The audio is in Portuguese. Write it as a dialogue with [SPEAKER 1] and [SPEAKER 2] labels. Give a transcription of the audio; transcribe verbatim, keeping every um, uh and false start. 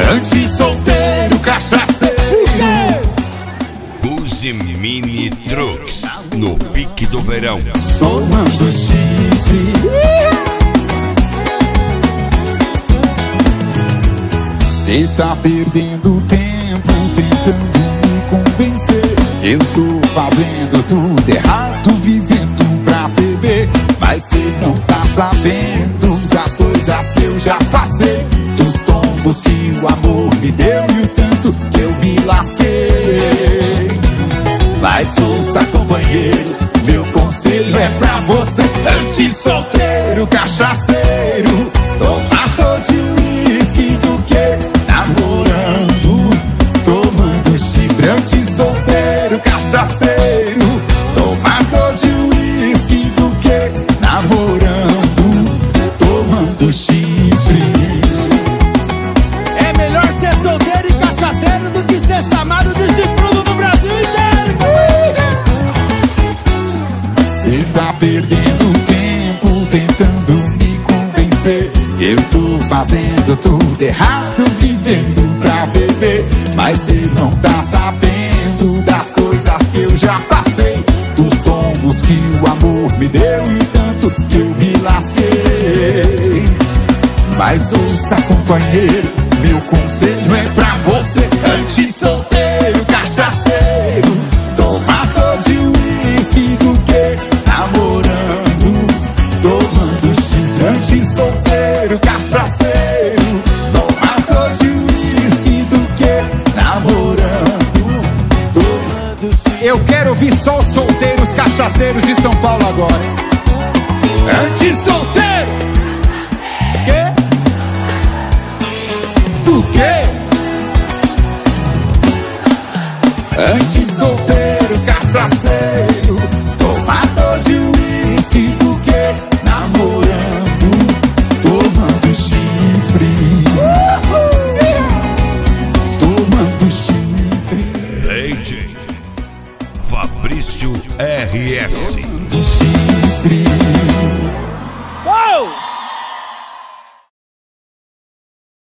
[SPEAKER 1] Antes solteiro, cachaceiro.
[SPEAKER 2] Use Mini Trucks no pique do verão.
[SPEAKER 1] Tomando chifre. Cê tá perdendo tempo tentando me convencer. Eu tô fazendo tudo errado, vivendo pra beber. Mas cê não tá sabendo das coisas que eu já passei, dos tombos que o amor me deu e o tanto que eu me lasquei. Mas ouça, companheiro, meu conselho é pra você. Antes solteiro, cachaceiro, tomador de uísque do que namorando, tomando chifre. Antes solteiro, cachaceiro, tomador de uísque do que namorando, tomando chifre.
[SPEAKER 3] É melhor ser solteiro e cachaceiro do que ser chamado de chifrudo no Brasil inteiro.
[SPEAKER 1] Cê tá perdendo tempo tentando me convencer. Eu tô fazendo tudo errado, vivendo pra beber. Mas cê não tá sabendo das coisas que eu já passei, dos tombos que o amor me deu e o tanto que eu me lasquei. Mas ouça, companheiro, meu conselho é pra você. Antes solteiro, cachaceiro, tomador de uísque do que namorando, tomando chifre. Antes solteiro, cachaceiro, tomador de uísque do que namorando, tomando chifre.
[SPEAKER 3] Eu quero ouvir só os solteiros cachaceiros de São Paulo agora.
[SPEAKER 1] Antes solteiro,
[SPEAKER 3] Quê?
[SPEAKER 1] do que? Antes solteiro, cachaceiro, tomador de uísque do que namorando, tomando chifre, tomando chifre,
[SPEAKER 2] D J Fabrício R S.
[SPEAKER 1] tomando chifre.
[SPEAKER 3] Uou!